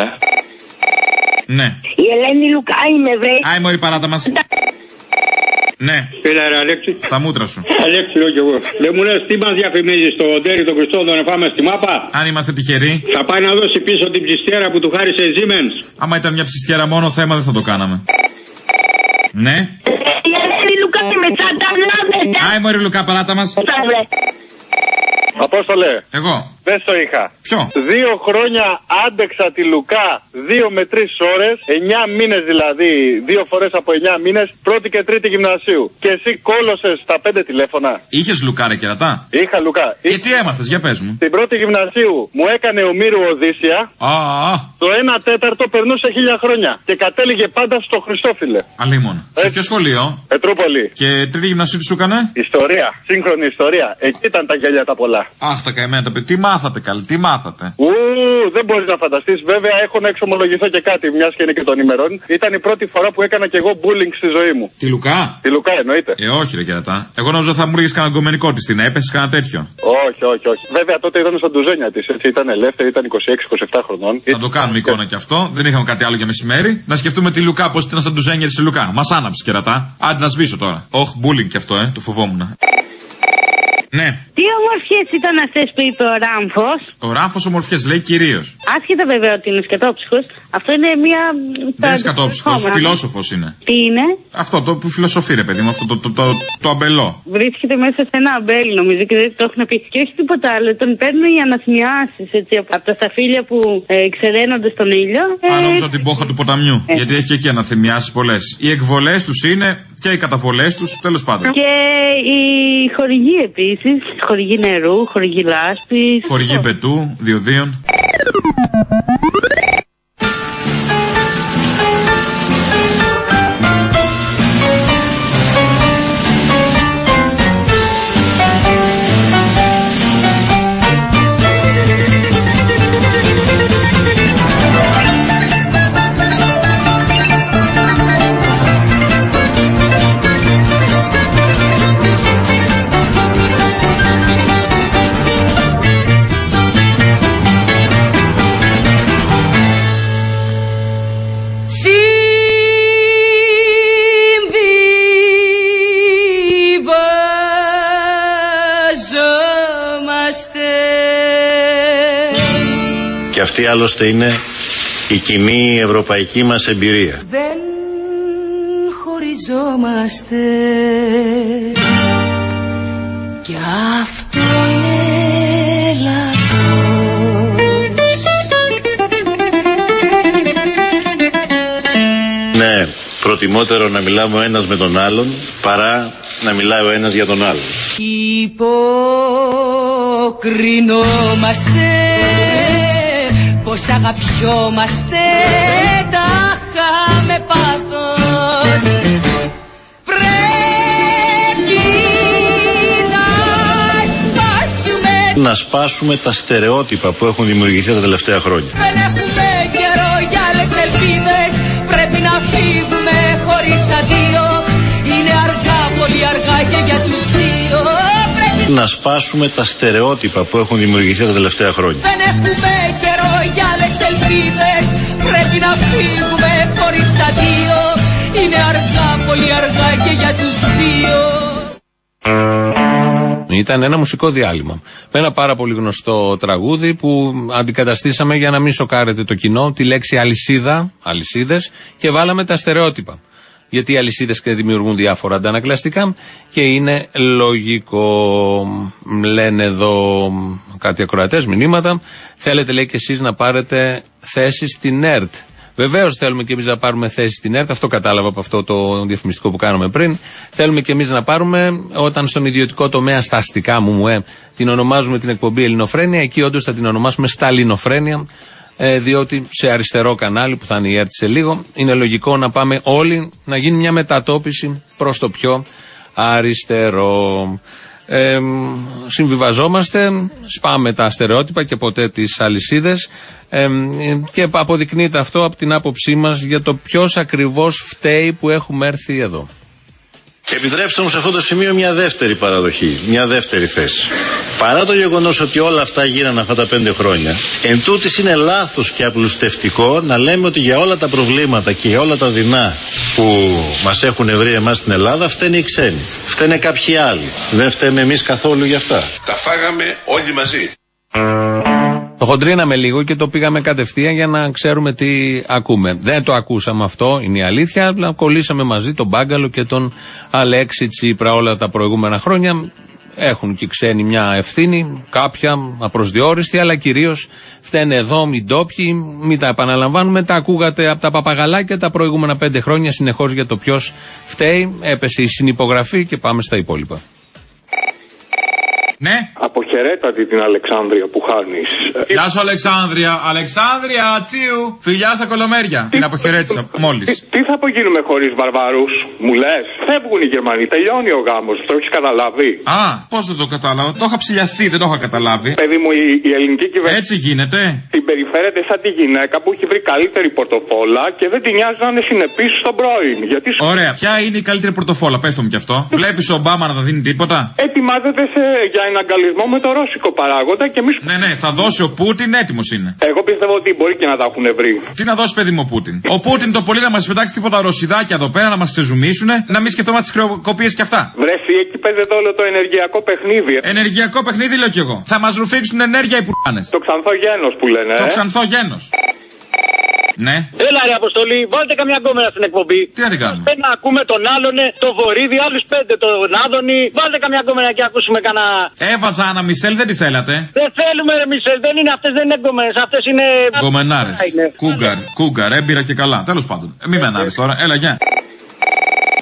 Ναι. Η Ελένη Λουκά είμαι, βρε. Άι μωρή παράτα μας. Ναι. Έλα ρε Αλέξη. Τα μούτρα σου. Αλέξη λέω κι εγώ. Δεν μου λες τι μας διαφημίζεις στο Ντέρι τον Χριστόδο να πάμε στη μάπα? Αν είμαστε τυχεροί. Θα πάει να δώσει πίσω την ψιστιέρα που του χάρισε η Siemens. Άμα ήταν μια ψιστιέρα μόνο θέμα δεν θα το κάναμε. Ναι. Ελένη Λουκά είμαι, σατανάδες. Άι μωρή Λουκά παράτα μας. Απόστολε. Εγώ. Δεν στο είχα. Ποιο? 2 χρόνια άντεξα τη Λουκά 2 με 3 ώρες, 9 μήνες δηλαδή, 2 φορές από 9 μήνες, πρώτη και τρίτη γυμνασίου. Και εσύ κόλωσες τα 5 τηλέφωνα. Είχες Λουκά ρε κερατά? Είχα Λουκά. Και τι έμαθες, για πες μου. Την πρώτη γυμνασίου μου έκανε ο Μύρου Οδύσσια. Το 1/4 περνούσε 1000 χρόνια. Και κατέληγε πάντα στο Χριστόφιλε. Αλίμον. Σε ποιο σχολείο? Πετρούπολη. Και τρίτη γυμνασίου τι σου έκανε? Ιστορία. Σύγχρονη ιστορία. Εκεί ήταν τα γέλια τα πολλά. Αχ, τα καημένα τα παιδιά. Τι μάθατε καλή, τι μάθατε? Δεν μπορείς να φανταστείς. Βέβαια έχω να εξομολογηθώ και κάτι, μιας και είναι και των ημερών. Ήταν η πρώτη φορά που έκανα και εγώ bullying στη ζωή μου. Τη Λουκά? Τη Λουκά εννοείται. Όχι ρε κερατά. Εγώ νόμιζα θα μου έλεγες κανένα γκομενικό της, την έπεσες κανένα τέτοιο. Όχι. Βέβαια τότε ήταν στα ντουζένια της, έτσι ήταν ελεύθερη, ήταν 26-27 χρονών. Θα το κάνουμε εικόνα κι αυτό. Δεν είχαμε κάτι άλλο για μεσημέρι. Να σκεφτούμε τη Λουκά, πως ήταν στα ντουζένια της η Λουκά. Μας άναψε κερατά. Άντε να σβήσω τώρα. Bullying κι αυτό, το φοβόμουν. Ναι. Τι ομορφιές ήταν αυτές που είπε ο Ράμφος? Ο Ράμφος ομορφιές λέει κυρίως. Άσχετα βέβαια ότι είναι σκατόψυχος, αυτό είναι μια. Δεν είναι σκατόψυχος, φιλόσοφος είναι. Τι είναι? Αυτό το που φιλοσοφεί, ρε παιδί μου, αυτό το αμπελό. Βρίσκεται μέσα σε ένα αμπέλ, νομίζω, και δεν το έχουν πει. Και όχι τίποτα άλλο. Τον παίρνουν οι αναθυμιάσεις, έτσι, από τα σταφύλια που ξεραίνονται στον ήλιο. Νόμιζα την πόχα του ποταμιού. Γιατί έχει και εκεί αναθυμιάσεις πολλές. Οι εκβολές τους είναι Και οι καταβολές τους, τέλος πάντων. Και η χορηγή επίσης. Χορηγή νερού, χορηγή λάσπης. Χορηγή πετού, διοδίων. Και αυτή άλλωστε είναι η κοινή ευρωπαϊκή μας εμπειρία. Δεν χωριζόμαστε κι αυτό είναι λάθος. Ναι, προτιμότερο να μιλάμε ο ένας με τον άλλον παρά να μιλάει ο ένας για τον άλλον. Υποκρινόμαστε πως αγαπιόμαστε, τάχα με πάθος. Πρέπει να σπάσουμε τα στερεότυπα που έχουν δημιουργηθεί τα τελευταία χρόνια. Δεν έχουμε καιρό για άλλες ελπίδες, πρέπει να φύγουμε χωρίς αντίο. Είναι αργά, πολύ αργά και για τους δύο. Να σπάσουμε τα στερεότυπα που έχουν δημιουργηθεί τα τελευταία χρόνια. Δεν έχουμε καιρό για άλλες ελπίδες, πρέπει να φύγουμε χωρίς αντίο. Είναι αργά, πολύ αργά και για τους δύο. Ήταν ένα μουσικό διάλειμμα με ένα πάρα πολύ γνωστό τραγούδι που αντικαταστήσαμε για να μην σοκάρετε το κοινό, τη λέξη αλυσίδα, αλυσίδες, και βάλαμε τα στερεότυπα. Γιατί οι αλυσίδες δημιουργούν διάφορα αντανακλαστικά και είναι λογικό. Λένε εδώ κάτι ακροατές, μηνύματα. Θέλετε, λέει, και εσείς να πάρετε θέση στην ΕΡΤ. Βεβαίως θέλουμε και εμείς να πάρουμε θέση στην ΕΡΤ. Αυτό κατάλαβα από αυτό το διαφημιστικό που κάναμε πριν. Θέλουμε και εμείς να πάρουμε, όταν στον ιδιωτικό τομέα, στα αστικά μου, την ονομάζουμε την εκπομπή Ελληνοφρένεια, εκεί όντως θα την ονομάσουμε Σταλινοφρένεια. Διότι σε αριστερό κανάλι που θα είναι η ΕΡΤ σε λίγο, είναι λογικό να πάμε όλοι να γίνει μια μετατόπιση προς το πιο αριστερό. Συμβιβαζόμαστε, σπάμε τα στερεότυπα και ποτέ τις αλυσίδες, και αποδεικνύεται αυτό από την άποψή μας για το ποιος ακριβώς φταίει που έχουμε έρθει εδώ. Και επιτρέψτε μου σε αυτό το σημείο μια δεύτερη παραδοχή, μια δεύτερη θέση. Παρά το γεγονός ότι όλα αυτά γίνανε αυτά τα 5 χρόνια, εν τούτης είναι λάθος και απλουστευτικό να λέμε ότι για όλα τα προβλήματα και για όλα τα δεινά που μας έχουν βρει εμάς στην Ελλάδα φταίνε οι ξένοι. Φταίνε κάποιοι άλλοι. Δεν φταίμε εμείς καθόλου γι' αυτά. Τα φάγαμε όλοι μαζί. Το χοντρίναμε λίγο και το πήγαμε κατευθείαν για να ξέρουμε τι ακούμε. Δεν το ακούσαμε αυτό, είναι η αλήθεια, αλλά κολλήσαμε μαζί τον Μπάγκαλο και τον Αλέξη Τσίπρα όλα τα προηγούμενα χρόνια. Έχουν και οι ξένοι μια ευθύνη, κάποια απροσδιόριστη, αλλά κυρίως φταίνε εδώ οι ντόπιοι. Μην τα επαναλαμβάνουμε, τα ακούγατε από τα παπαγαλάκια τα προηγούμενα 5 χρόνια συνεχώς για το ποιος φταίει. Έπεσε η συνυπογραφή και πάμε στα υπόλοιπα. Ναι. Αποχαιρέτατη την Αλεξάνδρεια που χάνεις. Γεια σου Αλεξάνδρεια. Αλεξάνδρεια, τσίου. Φιλιά στα κολομέρια. Την αποχαιρέτησα μόλις. Τι θα απογίνουμε χωρίς βαρβαρούς, μου λες? Φεύγουν οι Γερμανοί, τελειώνει ο γάμος. Το έχεις καταλάβει? Α, πώς δεν το κατάλαβα? Το είχα ψηλιαστεί, δεν το είχα καταλάβει. Παιδί μου, η ελληνική κυβέρνηση. Έτσι γίνεται. Την περιφέρεται σαν τη γυναίκα που έχει βρει καλύτερη πορτοφόλα και δεν την νοιάζει να είναι συνεπής στον πρώην. Γιατί... Ωραία. Ποια είναι η καλύτερη πορτοφόλα, πες το μου κι αυτό. Βλέπεις ο Ομπάμα να τα δίνει τίποτα? Ετοιμάζεται για εναγκαλισμό με το ρώσικο παράγοντα και εμείς. Ναι, θα δώσει ο Πούτιν, έτοιμος είναι. Εγώ πιστεύω ότι μπορεί και να τα έχουν βρει. Τι να δώσει, παιδί μου, ο Πούτιν? Ο Πούτιν το πολύ να μας πετάξει τίποτα ρωσιδάκια εδώ πέρα, να μας ξεζουμίσουνε, να μην σκεφτόμαστε τις χρεοκοπίες κι αυτά. Βρέσει, εκεί παίζεται όλο το ενεργειακό παιχνίδι. Ενεργειακό παιχνίδι, λέω κι εγώ. Θα μας ρουφήξουν ενέργεια οι πουράνες. Το ξανθό γένος που λένε. Το ξανθό γένος. Ναι. Έλα ρε Αποστολή, βάλτε καμιά γκόμενα στην εκπομπή. Τι να την κάνουμε? Να ακούμε τον άλλον, το Βορύδη, άλλους 5 τον Άδωνη. Βάλτε καμιά γκόμενα και ακούσουμε κανένα. Έβαζα Άννα Μισελ, δεν τη θέλατε? Δεν θέλουμε ρε Μισελ, δεν είναι αυτές, δεν είναι γκόμενες, αυτές είναι. Γκομενάρες. Κούγκαρ, έμπειρα και καλά. Τέλος πάντων. Μην με ανάβεις τώρα, έλα γεια.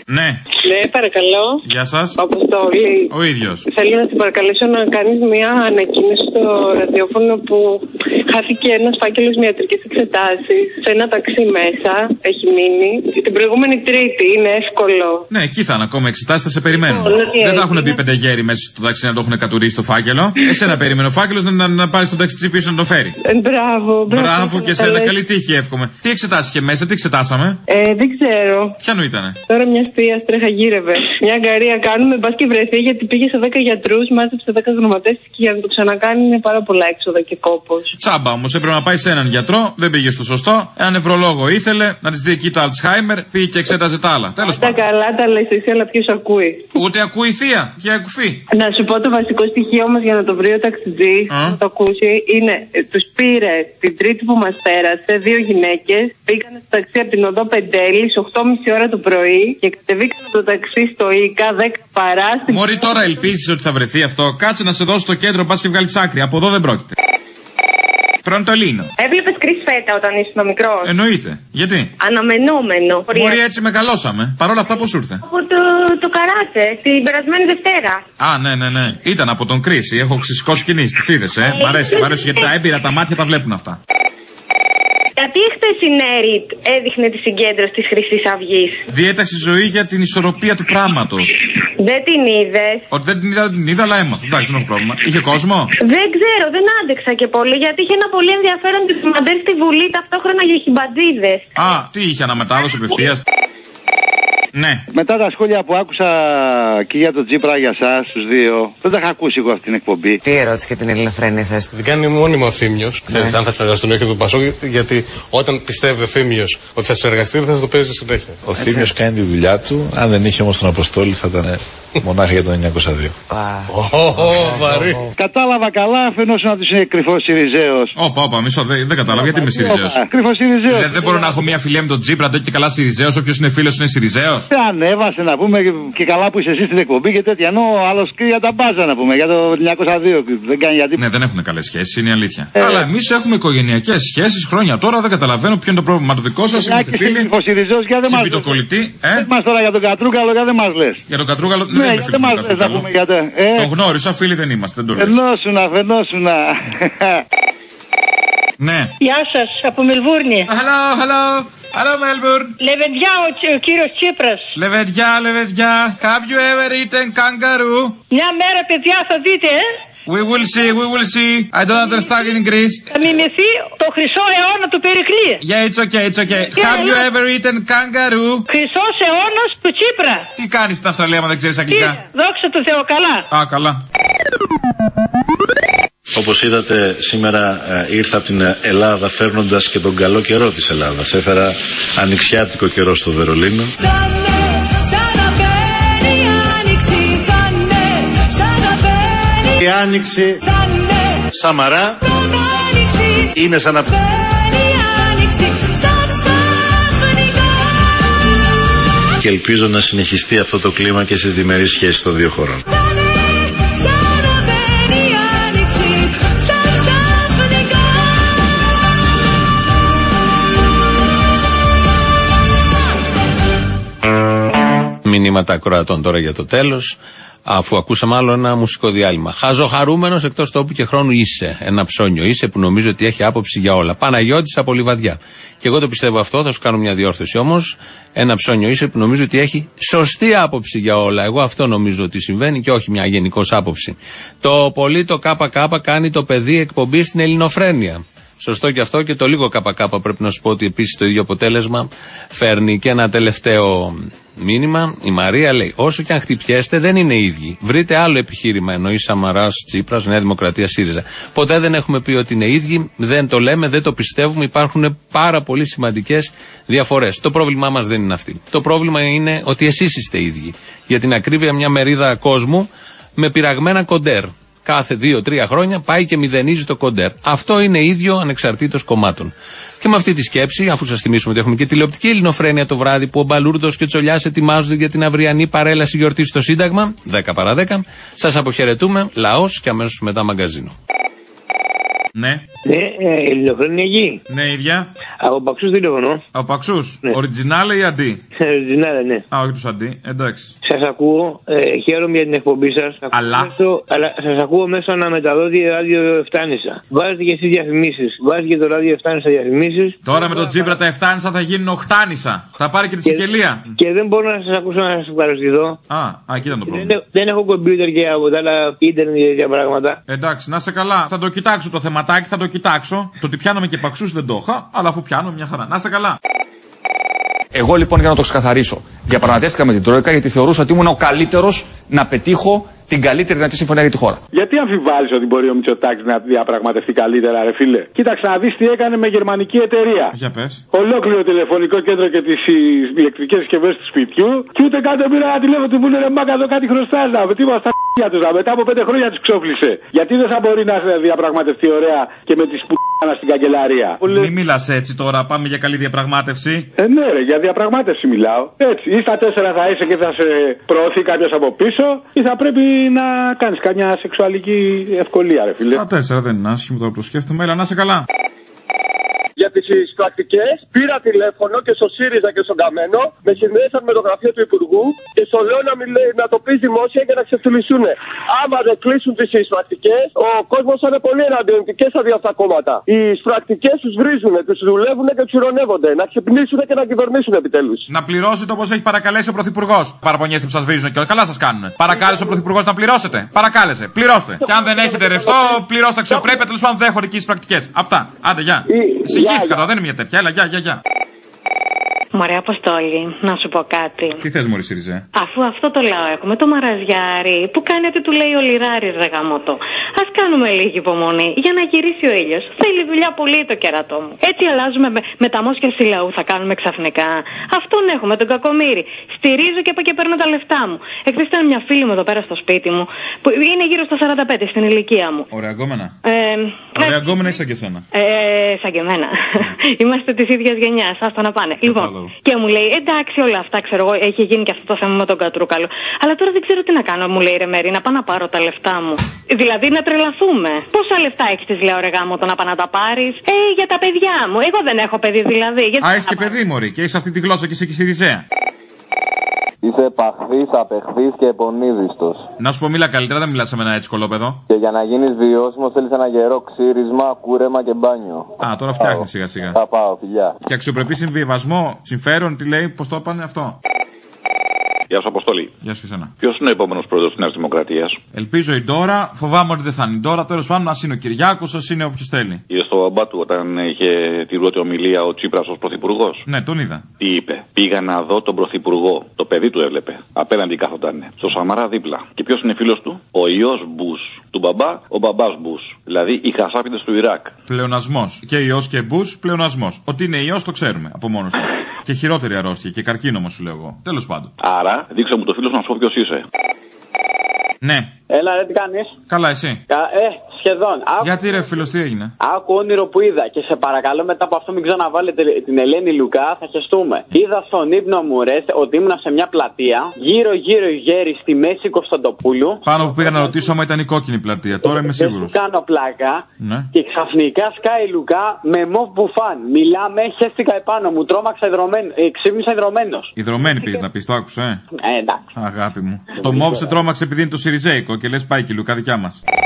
Ναι. Ναι, παρακαλώ. Γεια σας. Αποστόλη. Ο ίδιος. Θέλω να σε παρακαλέσω να κάνεις μια ανακοίνωση στο ραδιόφωνο που χάθηκε ένας φάκελος με ιατρικές εξετάσεις σε ένα ταξί μέσα. Έχει μείνει. Την προηγούμενη Τρίτη είναι εύκολο. Ναι, εκεί θα είναι ακόμα εξετάσεις, θα σε περιμένουν. Δεν θα έχουν μπει 5 γέροι μέσα στο ταξί να το έχουν κατουρίσει το φάκελο. Εσένα περίμενε ο φάκελος να πάρει στον ταξί πίσω να το φέρει. Μπράβο. Μπράβο και εσένα, καλή τύχη εύχομαι. Τι εξετάσεις και μέσα, τι εξετάσαμε. Δεν ξέρω. Ποιανού ήτανε. Τώρα μια αστεία τρέχα γύρευε. Μια αγκαρία κάνουμε, μπας και βρεθεί γιατί πήγε σε 10 γιατρούς, μάζεψε 10 γνωματές και για να το ξανακάνει είναι πάρα πολλά έξοδα και κόπος. Τσάμπα όμως, έπρεπε να πάει σε έναν γιατρό, δεν πήγε στο σωστό. Έναν νευρολόγο ήθελε, να της δει εκεί το Alzheimer, πήγε και εξέταζε τα άλλα. Τέλος πάντων. Τα καλά τα λες εσύ, αλλά ποιος ακούει. Ούτε ακούει η θεία, για ακουφή. Να σου πω το βασικό στοιχείο μας για να το βρει ο ταξιτζής, να το ακούσει, είναι τους πήρε την Τρίτη που μας πέρασε, 2 γυναίκες, μπήκαν στο ταξί από την οδό Πεντέλης, 8.30 ώρα το πρωί και κατεβήκαν το ταξί στο ΙΚΑ 10 παρά. Μωρή, τώρα ελπίζεις ότι θα βρεθεί αυτό. Κάτσε να σε δώσω στο κέντρο, πας και βγάλεις άκρη. Από εδώ δεν πρόκειται. Πρωτολίνο. Έβλεπες Κρις Φέτα όταν ήσουν μικρός. Εννοείται. Γιατί? Αναμενόμενο. Μωρή, έτσι μεγαλώσαμε. Παρ' όλα αυτά πώς σου ήρθε? Από το καράτε, την περασμένη Δευτέρα. Α, ναι. Ήταν από τον Κρίση. Έχω ξεσηκώσει κινήσεις. Τις είδες, Μ' αρέσει γιατί τα έμπειρα τα μάτια τα βλέπουν αυτά. Γιατί χθες η Νέριτ έδειχνε τη συγκέντρωση της Χρυσής Αυγής. Διέταξη ζωή για την ισορροπία του πράγματος. Δεν την είδες? Ότι δεν την είδα, αλλά έμαθα. Εντάξει, δεν έχω πρόβλημα. Είχε κόσμο? Δεν ξέρω, δεν άντεξα και πολύ γιατί είχε ένα πολύ ενδιαφέρον τη μαντέρ στη Βουλή ταυτόχρονα για χιμπαντζίδες. Α, τι είχε, αναμετάδοση απευθείας. Ναι. Μετά τα σχόλια που άκουσα και για τον Τσίπρα για εσάς, τους δύο, δεν τα είχα ακούσει εγώ αυτή την εκπομπή. Τι ερώτηση για την Ελληνοφρένεια θες? Την κάνει μόνιμα ο Θήμιος. Ξέρεις, αν θα συνεργαστούν ή όχι τον Πασόκ, γιατί όταν πιστεύει ο Θήμιος ότι θα συνεργαστεί, δεν θα το παίζει συνέχεια. Ο Θήμιος κάνει τη δουλειά του. Αν δεν είχε όμως τον Αποστόλη, θα ήταν μονάχα για το 902. Βαρύ. Κατάλαβα καλά, φαινόταν ότι είναι κρυφός Συριζέος. Όπα, μισό, δεν κατάλαβα γιατί είμαι Συριζέος. Κρυφός Συριζέος. Δεν μπορώ να έχω μια φιλία με τον Τσίπρα, τέτοια και καλά Συριζέος. Όποιος είναι φίλος είναι Συριζέος. Ανέβασε να πούμε και καλά που είσαι εσύ στην εκπομπή και τέτοια. Ενώ ο άλλος για τα μπάζα να πούμε, για το 902. Δεν κάνει γιατί. Ναι, δεν έχουν καλές σχέσεις, είναι η αλήθεια. Αλλά εμείς έχουμε οικογενειακές σχέσεις χρόνια τώρα, δεν καταλαβαίνω ποιο είναι το πρόβλημα. Το δικό σας, είμαστε φίλοι. Συμπιτοκολλητή. Μας τώρα για τον Κατρούγκαλο, γιατί δεν μας λες. Για τον Κατρούγκαλο δεν είμαι φίλος με τον Κατρούγκαλο. Το γνώρισα, φίλοι δεν είμαστε, δεν το λες. Φαινόσουνα. Ναι. Γεια σας, από Μελβούρνη. Hello, Melbourne. Λεβεντιά, ο κύριος Τσίπρας. Λεβεντιά. Have you ever eaten kangaroo? Μια μέρα, παιδιά, θα δείτε, We will see. I don't understand in Greece. Θα μιμηθεί το χρυσό αιώνα του Περικλή. Yeah, it's okay. Have you ever eaten kangaroo? Χρυσός αιώνας του Τσίπρα. Τι κάνεις στην Αυστραλία, μα δεν ξέρεις αγγλικά? Δόξα τω Θεώ, καλά. Α, καλά. Όπως είδατε, σήμερα ήρθα από την Ελλάδα φέρνοντας και τον καλό καιρό της Ελλάδας. Έφερα ανοιξιάτικο καιρό στο Βερολίνο. Η άνοιξη Σαμαρά είναι σαν να... Και ελπίζω να συνεχιστεί αυτό το κλίμα και στις διμερείς σχέσεις των δύο χωρών. Μηνύματα ακροατών τώρα για το τέλος, αφού ακούσαμε άλλο ένα μουσικό διάλειμμα. Χαζοχαρούμενος εκτός τόπου και χρόνου είσαι. Ένα ψώνιο είσαι που νομίζω ότι έχει άποψη για όλα. Παναγιώτης από Λιβαδιά. Και εγώ το πιστεύω αυτό, θα σου κάνω μια διόρθωση όμως. Ένα ψώνιο είσαι που νομίζω ότι έχει σωστή άποψη για όλα. Εγώ αυτό νομίζω ότι συμβαίνει και όχι μια γενικώς άποψη. Το πολύ το ΚΚ κάνει το παιδί εκπομπή στην Ελληνοφρένεια. Σωστό και αυτό, και το λίγο ΚΚ πρέπει να σου πω ότι επίσης το ίδιο αποτέλεσμα φέρνει. Και ένα τελευταίο μήνυμα. Η Μαρία λέει: όσο και αν χτυπιέστε, δεν είναι ίδιοι. Βρείτε άλλο επιχείρημα. Εννοεί Σαμαράς, Τσίπρας, Νέα Δημοκρατία, ΣΥΡΙΖΑ. Ποτέ δεν έχουμε πει ότι είναι ίδιοι. Δεν το λέμε, δεν το πιστεύουμε. Υπάρχουν πάρα πολύ σημαντικές διαφορές. Το πρόβλημά μας δεν είναι αυτή. Το πρόβλημα είναι ότι εσείς είστε ίδιοι. Για την ακρίβεια, μια μερίδα κόσμου με πειραγμένα κοντέρ. Κάθε 2-3 χρόνια πάει και μηδενίζει το κοντέρ. Αυτό είναι ίδιο ανεξαρτήτως κομμάτων. Και με αυτή τη σκέψη, αφού σας θυμίσουμε ότι έχουμε και τηλεοπτική Ελληνοφρένεια το βράδυ που ο Μπαλούρδος και ο Τσολιάς ετοιμάζονται για την αυριανή παρέλαση γιορτή στο Σύνταγμα, 10 παρά 10, σας αποχαιρετούμε. Λαός και αμέσως μετά μαγκαζίνο. Ναι. Ελληνοφρένεια εκεί. Ναι, ίδια. Από Παξούς τηλεφωνώ. Από Παξούς. Ναι. Οριτζινάλε ή αντί? Ναι. Α, όχι του Σαντί, εντάξει. Σας ακούω, χαίρομαι για την εκπομπή σας. Αλλά σας ακούω μέσω αναμεταδότη ράδιο Εφτάνησα. Βάζετε και εσείς διαφημίσεις. Βάζετε και το ράδιο Εφτάνησα διαφημίσεις. Τώρα με τον Τσίπρα τα Εφτάνησα θα γίνουν Οχτάνησα. Θα πάρει και τη Σικελία. Και δεν μπορώ να σας ακούσω να σας παραστηθώ. Εκεί ήταν το πρόβλημα. Δεν έχω κομπιούτερ και από τα άλλα ίντερνετ και τέτοια πράγματα. Εντάξει, να είσαι καλά. Θα το κοιτάξω το θεματάκι, θα το κοιτάξω. Το ότι πιάνομαι και παξούς δεν το είχα, αλλά αφού πιάνω μια χαρά. Να είστε καλά. Εγώ λοιπόν, για να το ξεκαθαρίσω, διαπραγματεύτηκα με την Τρόικα γιατί θεωρούσα ότι ήμουν ο καλύτερος να πετύχω την καλύτερη δυνατή συμφωνία για τη χώρα. Γιατί αμφιβάλλεις ότι μπορεί ο Μητσοτάκης να διαπραγματευτεί καλύτερα, ρε φίλε? Κοίταξε να δεις τι έκανε με γερμανική εταιρεία. Για πες. Ολόκληρο τηλεφωνικό κέντρο και τις ηλεκτρικές συσκευές του σπιτιού. Και ούτε καν πήρα ένα τηλέφωνο του που λένε μάκα εδώ κάτι χρωστάς να με. Τίποτα στα ***για τους. Μετά από 5 χρόνια τους ξόφλησε. Γιατί δεν θα μπορεί να διαπραγματευτεί ωραία και με τις πουτάνα στην καγκελαρία? Μην μιλάς έτσι τώρα, πάμε για καλή διαπραγμάτευση. Ναι, ρε, για διαπραγμάτευση μιλάω. Έτσι, ή στα 4 θα είσαι και θα σε προωθεί κάποιο από πίσω, ή θα πρέπει να κάνεις καμιά σεξουαλική ευκολία, ρε φίλε. Στα 4 δεν είναι άσχημο τώρα που το σκέφτομαι, έλα να είσαι καλά. Για τις πρακτικές πήρα τηλέφωνο και στο ΣΥΡΙΖΑ και στον Καμένο, με συνδέσαν με το γραφείο του Υπουργού και στο λέω να το πεις δημόσια και να ξεφτυλιστούν. Άμα δεν κλείσουν τις πρακτικές, ο κόσμος θα είναι πολύ εναντίον και στα δύο αυτά κόμματα. Οι πρακτικές τους βρίζουν, τους δουλεύουν και τους ειρωνεύονται. Να ξυπνήσουν και να κυβερνήσουν επιτέλους. Να πληρώσετε όπως έχει παρακαλέσει ο Πρωθυπουργός. Παραπονιέστε που σας βρίζουν και καλά σας κάνουν. Παρακάλεσε ο Πρωθυπουργός να πληρώσετε. Παρακάλεσε. Πληρώστε. Και αν δεν έχετε ρευστό, πληρώστε αξιοπρέπεια. Τέλος πάντων δεν έχω εκεί τις πρακτικές. Αυτά. Άντε, γεια. Συγχύστηκα, δεν είναι μια τέτοια. Έλα, γεια. Μωρέ Αποστόλη, να σου πω κάτι. Τι θες μωρή Σιριζέ? Αφού αυτό το λαό έχουμε, το μαραζιάρι που κάνει ότι του λέει ο Λιράρης ρε γαμώτο. Ας κάνουμε λίγη υπομονή για να γυρίσει ο ήλιος. Θέλει δουλειά πολύ το κερατό μου. Έτσι αλλάζουμε με τα μόσια λαού, θα κάνουμε ξαφνικά. Αυτόν έχουμε, τον Κακομοίρη. Στηρίζω και από και παίρνω τα λεφτά μου. Εχθές ήταν μια φίλη μου εδώ πέρα στο σπίτι μου που είναι γύρω στα 45 στην ηλικία μου. Ωραία γκόμενα. Ωραία γκόμενα ή σαν και σένα? Σαν και εμένα. Είμαστε της ίδιας γενιάς, άστα να πάνε. Λοιπόν, και μου λέει εντάξει όλα αυτά ξέρω εγώ, έχει γίνει και αυτό το θέμα με τον Κατρούκαλο. Αλλά τώρα δεν ξέρω τι να κάνω, μου λέει ρε Μέρη, να πάω να πάρω τα λεφτά μου. Δηλαδή να τρελαθούμε. Πόσα λεφτά έχεις, της λέω ρε γάμο, το να πάω να τα πάρεις? Για τα παιδιά μου. Εγώ δεν έχω παιδί δηλαδή. Έχεις και παιδί μωρή και έχεις αυτή τη γλώσσα και είσαι και Σιριζέα. Είσαι επαχθής, απεχθής και επονίδιστος. Να σου πω, μίλα καλύτερα, δεν μιλάς σε μένα έτσι κολόπεδο. Και για να γίνεις βιώσιμος θέλεις ένα γερό ξύρισμα, κούρεμα και μπάνιο. Α, τώρα φτιάχνεις σιγά σιγά. Θα πάω, φιλιά. Και αξιοπρεπή συμβιβασμό, συμφέρον, τι λέει, πώς το είπανε αυτό? Γεια σου, Αποστολή. Γεια σου, εσένα. Ποιος είναι ο επόμενος πρόεδρος της Νέας Δημοκρατίας? Ελπίζω η Ντόρα, φοβάμαι ότι δεν θα είναι η Ντόρα. Τέλος πάντων, ας είναι ο Κυριάκος, ας είναι όποιος θέλει. Είδε στο μπαμπά του όταν είχε τη πρώτη ομιλία ο Τσίπρας ως πρωθυπουργός? Ναι, τον είδα. Τι είπε? Πήγα να δω τον πρωθυπουργό. Το παιδί του έβλεπε. Απέναντι κάθονταν. Στο Σαμαρά δίπλα. Και ποιος είναι φίλος του? Ο ιός Μπούς. Του μπαμπά, ο μπαμπάς Μπούς. Δηλαδή οι χασάπιδες του Ιράκ. Πλεονασμός. Και ιός και Μπούς, πλεονασμός. Ότι είναι ιός το ξέρουμε από μόνος του. Και χειρότερη αρρώστια και καρκίνωμα σου λέω εγώ. Τέλος πάντων. Άρα, δείξε μου το φίλο σου να σου πω ποιος είσαι. Ναι. Έλα, ρε, τι κάνεις? Καλά, εσύ? Σχεδόν. Γιατί ρε φίλος, τι έγινε? Άκου όνειρο που είδα και σε παρακαλώ μετά από αυτό μην ξαναβάλετε την Ελένη Λουκά, θα χεστούμε. Είδα στον ύπνο μου ρε ότι ήμουνα σε μια πλατεία, γύρω οι γέροι στη μέση Κωνσταντοπούλου. Πάνω που πήγα να ρωτήσω άμα ήταν η κόκκινη πλατεία, τώρα είμαι σίγουρος. Κάνω πλάκα και ξαφνικά σκάει η Λουκά με μοβ μπουφάν. Μιλάμε, χέστηκα επάνω μου, τρόμαξα ξύπνησα ιδρωμένος. Ιδρωμένη πήγες να πεις, το άκουσα, εντάξει. Αγάπη μου. Το μοβ σε τρόμαξε επειδή είναι το Σιριζέικο και λες πάει και η Λουκά δικιά μας.